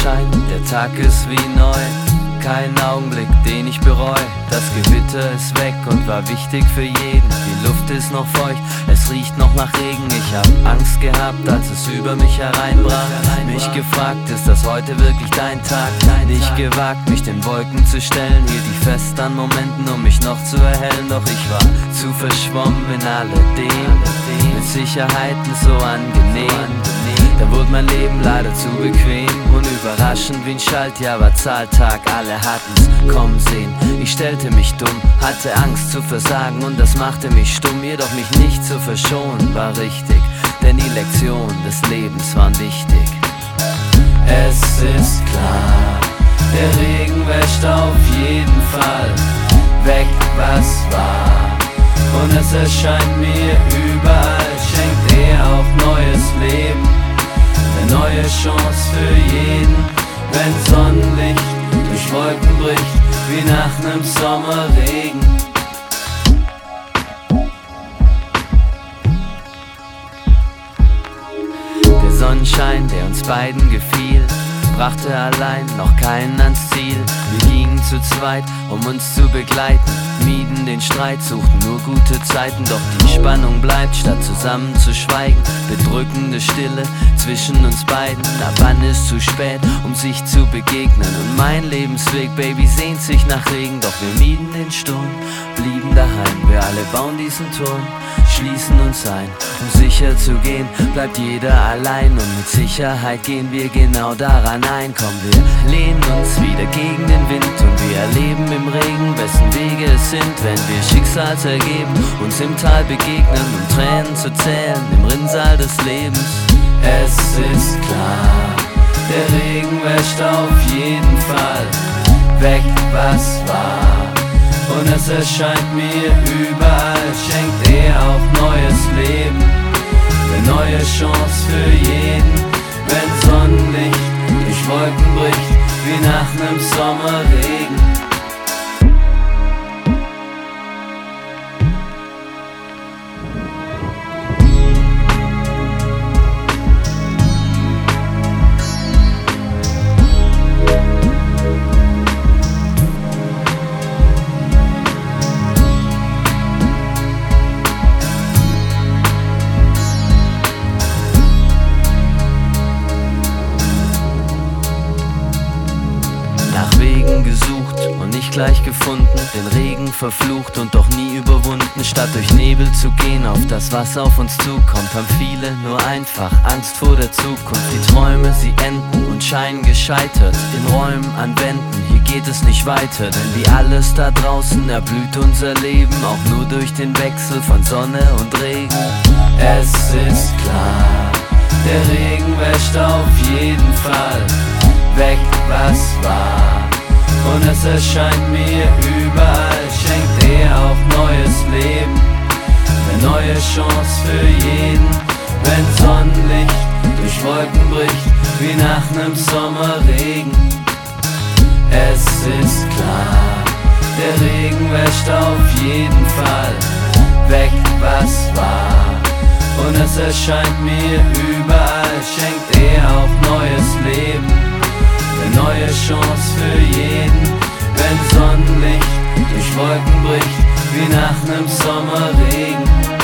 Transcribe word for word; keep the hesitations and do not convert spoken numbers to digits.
Sonnenschein, der Tag ist wie neu. Kein Augenblick, den ich bereu. Das Gewitter ist weg und war wichtig für jeden. Die Luft ist noch feucht, es riecht noch nach Regen. Ich hab Angst gehabt, als es über mich hereinbrach. Mich gefragt, ist das heute wirklich dein Tag? Nicht gewagt, mich den Wolken zu stellen. Hielt ich fest an Momenten, um mich noch zu erhellen. Doch ich war zu verschwommen in alledem. Mit Sicherheiten so angenehm. Da wurde mein Leben leider zu bequem. Und überraschend wie ein Schaltjahr war Zahltag, alle hatten's kommen sehen. Ich stellte mich dumm, hatte Angst zu versagen und das machte mich stumm. Jedoch mich nicht zu verschonen war richtig, denn die Lektionen des Lebens waren wichtig. Es ist klar, der Regen wäscht auf jeden Fall weg, was war. Und es erscheint mir überall, schenkt er auch neues Leben. Eine neue Chance für jeden, wenn Sonnenlicht durch Wolken bricht, wie nach nem Sommerregen. Der Sonnenschein, der uns beiden gefiel, brachte allein noch keinen ans Ziel. Wir gingen zu zweit, um uns zu begleiten, mieden den Streit, suchten nur gute Zeiten. Doch die Spannung bleibt, statt zusammen zu schweigen. Bedrückende Stille zwischen uns beiden. Ab wann ist zu spät, um sich zu begegnen? Und mein Lebensweg, Baby, sehnt sich nach Regen. Doch wir mieden den Sturm, blieben daheim. Wir alle bauen diesen Turm, schließen uns ein. Um sicher zu gehen, bleibt jeder allein. Und mit Sicherheit gehen wir genau daran ein. Komm, wir lehnen uns wieder gegen den Wind und wir erleben im Regen, wessen Wege es sind, wenn wir Schicksalsergeben uns im Tal begegnen, um Tränen zu zählen im Rinnsal des Lebens. Es ist klar, der Regen wäscht auf jeden Fall weg, was war. Und es erscheint mir überall, schenkt er auch neues Leben. Eine neue Chance für jeden, wenn Sonnenlicht durch Wolken bricht, wie nach nem Sommerregen. Gesucht und nicht gleich gefunden, den Regen verflucht und doch nie überwunden. Statt durch Nebel zu gehen auf das, was auf uns zukommt, haben viele nur einfach Angst vor der Zukunft. Die Träume, sie enden und scheinen gescheitert in Räumen an Wänden. Hier geht es nicht weiter, denn wie alles da draußen erblüht unser Leben auch nur durch den Wechsel von Sonne und Regen. Es ist klar, der Regen wäscht auf jeden Fall weg, was war. Und es erscheint mir überall, schenkt er auch neues Leben. Eine neue Chance für jeden, wenn Sonnenlicht durch Wolken bricht, wie nach nem Sommerregen. Es ist klar, der Regen wäscht auf jeden Fall weg, was war. Und es erscheint mir überall, schenkt er auch neues Leben. Eine neue Chance für jeden, wenn Sonnenlicht durch Wolken bricht, wie nach nem Sommerregen.